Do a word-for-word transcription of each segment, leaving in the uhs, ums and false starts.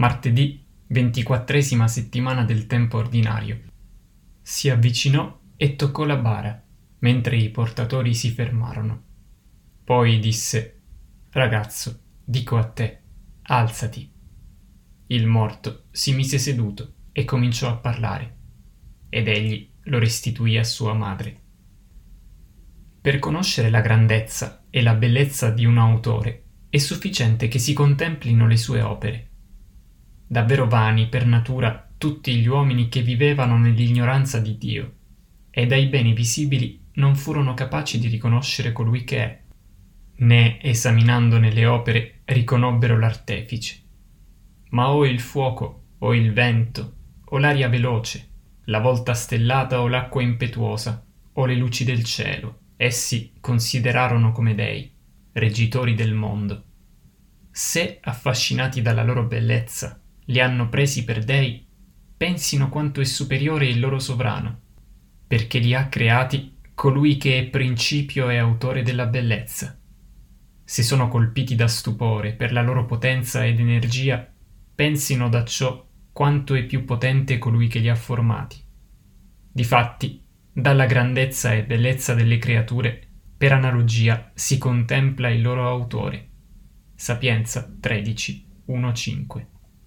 Martedì, ventiquattresima settimana del tempo ordinario. Si avvicinò e toccò la bara, mentre i portatori si fermarono. Poi disse: «Ragazzo, dico a te, alzati». Il morto si mise seduto e cominciò a parlare, ed egli lo restituì a sua madre. Per conoscere la grandezza e la bellezza di un autore è sufficiente che si contemplino le sue opere. Davvero vani per natura tutti gli uomini che vivevano nell'ignoranza di Dio, e dai beni visibili non furono capaci di riconoscere colui che è, né esaminandone le opere riconobbero l'artefice. Ma o il fuoco, o il vento, o l'aria veloce, la volta stellata o l'acqua impetuosa, o le luci del cielo, essi considerarono come dei, reggitori del mondo. Se, affascinati dalla loro bellezza, li hanno presi per dei, pensino quanto è superiore il loro sovrano, perché li ha creati colui che è principio e autore della bellezza. Se sono colpiti da stupore per la loro potenza ed energia, pensino da ciò quanto è più potente colui che li ha formati. Difatti, dalla grandezza e bellezza delle creature, per analogia si contempla il loro autore. Sapienza tredici, uno cinque.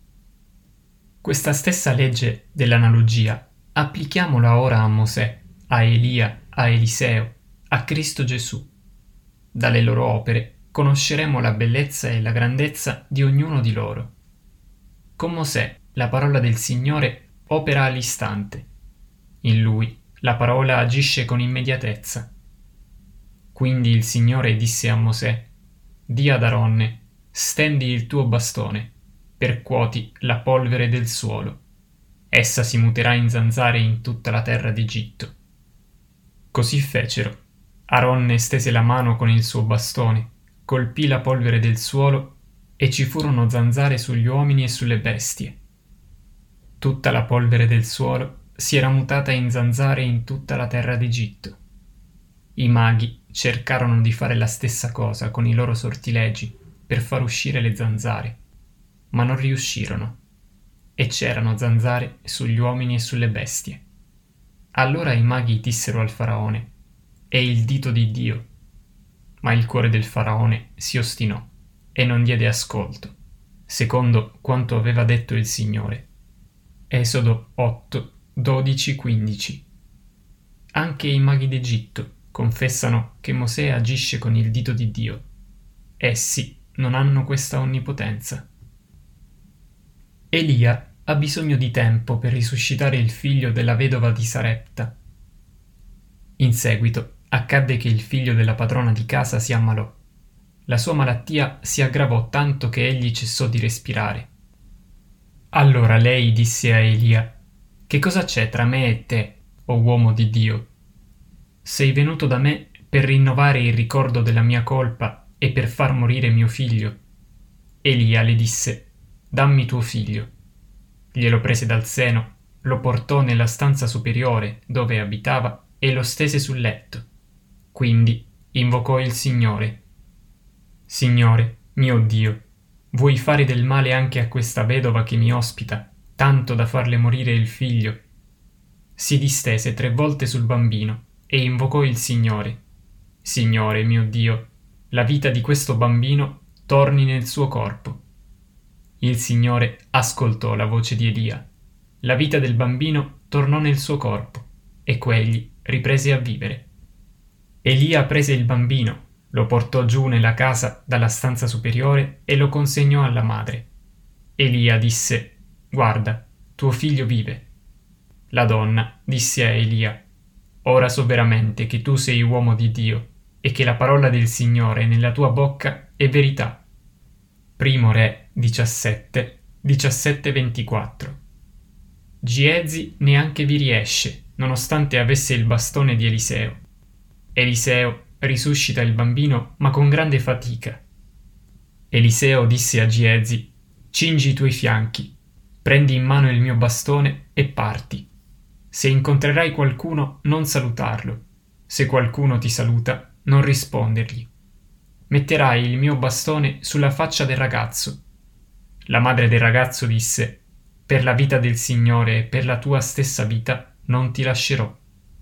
Questa stessa legge dell'analogia applichiamola ora a Mosè, a Elia, a Eliseo, a Cristo Gesù. Dalle loro opere conosceremo la bellezza e la grandezza di ognuno di loro. Con Mosè la parola del Signore opera all'istante. In lui la parola agisce con immediatezza. Quindi il Signore disse a Mosè: «Di ad Aronne, stendi il tuo bastone, percuoti la polvere del suolo. Essa si muterà in zanzare in tutta la terra d'Egitto». Così fecero. Aronne stese la mano con il suo bastone, colpì la polvere del suolo e ci furono zanzare sugli uomini e sulle bestie. Tutta la polvere del suolo si era mutata in zanzare in tutta la terra d'Egitto. I maghi cercarono di fare la stessa cosa con i loro sortilegi per far uscire le zanzare, ma non riuscirono, e c'erano zanzare sugli uomini e sulle bestie. Allora i maghi dissero al faraone: «È il dito di Dio». Ma il cuore del faraone si ostinò e non diede ascolto, secondo quanto aveva detto il Signore. Esodo otto, dodici, quindici. Anche i maghi d'Egitto confessano che Mosè agisce con il dito di Dio. Essi non hanno questa onnipotenza. Elia ha bisogno di tempo per risuscitare il figlio della vedova di Sarepta. In seguito accadde che il figlio della padrona di casa si ammalò. La sua malattia si aggravò tanto che egli cessò di respirare. Allora lei disse a Elia: «Che cosa c'è tra me e te, o uomo di Dio? Sei venuto da me per rinnovare il ricordo della mia colpa e per far morire mio figlio». Elia le disse: «Dammi tuo figlio». Glielo prese dal seno, lo portò nella stanza superiore dove abitava e lo stese sul letto. Quindi invocò il Signore. «Signore, mio Dio, vuoi fare del male anche a questa vedova che mi ospita, tanto da farle morire il figlio?» Si distese tre volte sul bambino e invocò il Signore. «Signore, mio Dio, la vita di questo bambino torni nel suo corpo». Il Signore ascoltò la voce di Elia. La vita del bambino tornò nel suo corpo e quegli riprese a vivere. Elia prese il bambino, lo portò giù nella casa dalla stanza superiore e lo consegnò alla madre. Elia disse: «Guarda, tuo figlio vive». La donna disse a Elia: «Ora so veramente che tu sei uomo di Dio e che la parola del Signore nella tua bocca è verità». Primo Re diciassette, diciassette ventiquattro. Giezi neanche vi riesce, nonostante avesse il bastone di Eliseo. Eliseo risuscita il bambino, ma con grande fatica. Eliseo disse a Giezi: «Cingi i tuoi fianchi, prendi in mano il mio bastone e parti. Se incontrerai qualcuno, non salutarlo. Se qualcuno ti saluta, non rispondergli. Metterai il mio bastone sulla faccia del ragazzo. La madre del ragazzo disse: «Per la vita del Signore e per la tua stessa vita non ti lascerò».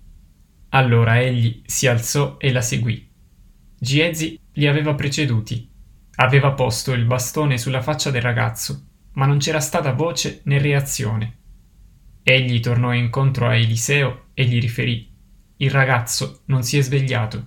Allora egli si alzò e la seguì. Giezi li aveva preceduti. Aveva posto il bastone sulla faccia del ragazzo, ma non c'era stata voce né reazione. Egli tornò incontro a Eliseo e gli riferì: «Il ragazzo non si è svegliato».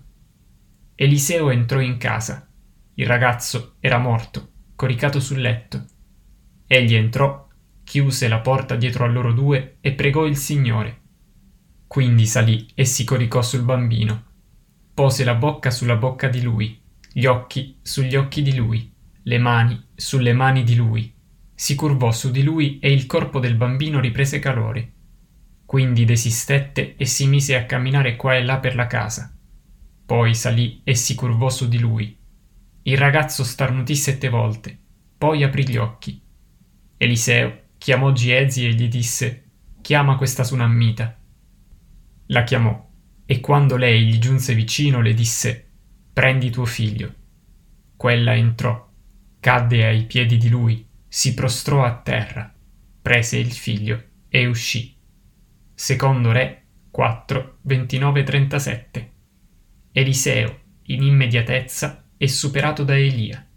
Eliseo entrò in casa. Il ragazzo era morto, coricato sul letto. Egli entrò, chiuse la porta dietro a loro due e pregò il Signore. Quindi salì e si coricò sul bambino. Pose la bocca sulla bocca di lui, gli occhi sugli occhi di lui, le mani sulle mani di lui. Si curvò su di lui e il corpo del bambino riprese calore. Quindi desistette e si mise a camminare qua e là per la casa. Poi salì e si curvò su di lui. Il ragazzo starnutì sette volte, poi aprì gli occhi. Eliseo chiamò Giezi e gli disse: «Chiama questa sunammita». La chiamò e quando lei gli giunse vicino le disse: «Prendi tuo figlio». Quella entrò, cadde ai piedi di lui, si prostrò a terra, prese il figlio e uscì. Secondo Re quattro, ventinove trentasette. Eliseo, in immediatezza, è superato da Elia.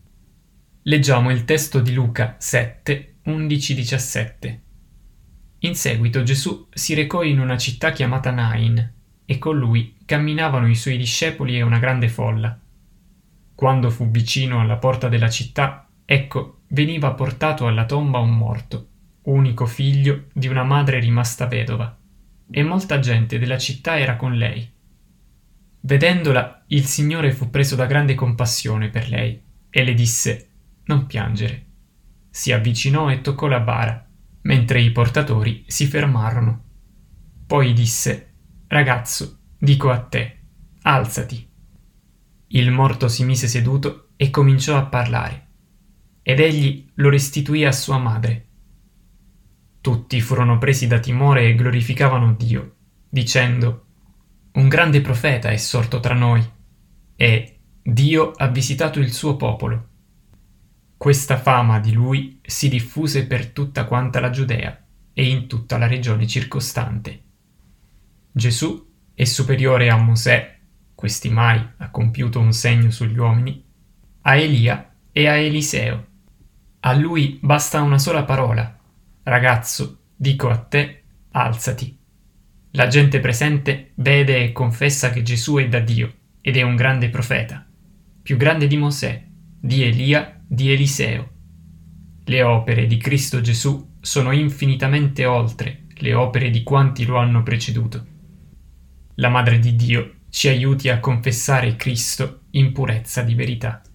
Leggiamo il testo di Luca sette, undici diciassette. In seguito Gesù si recò in una città chiamata Nain, e con lui camminavano i suoi discepoli e una grande folla. Quando fu vicino alla porta della città, ecco, veniva portato alla tomba un morto, unico figlio di una madre rimasta vedova, e molta gente della città era con lei. Vedendola, il Signore fu preso da grande compassione per lei, e le disse: «Non piangere». Si avvicinò e toccò la bara, mentre i portatori si fermarono. Poi disse: «Ragazzo, dico a te, alzati». Il morto si mise seduto e cominciò a parlare, ed egli lo restituì a sua madre. Tutti furono presi da timore e glorificavano Dio, dicendo: «Un grande profeta è sorto tra noi, e Dio ha visitato il suo popolo». Questa fama di lui si diffuse per tutta quanta la Giudea e in tutta la regione circostante. Gesù è superiore a Mosè, questi mai ha compiuto un segno sugli uomini, a Elia e a Eliseo. A lui basta una sola parola: «Ragazzo, dico a te, alzati». La gente presente vede e confessa che Gesù è da Dio ed è un grande profeta, più grande di Mosè, di Elia, di Eliseo. Le opere di Cristo Gesù sono infinitamente oltre le opere di quanti lo hanno preceduto. La Madre di Dio ci aiuti a confessare Cristo in purezza di verità.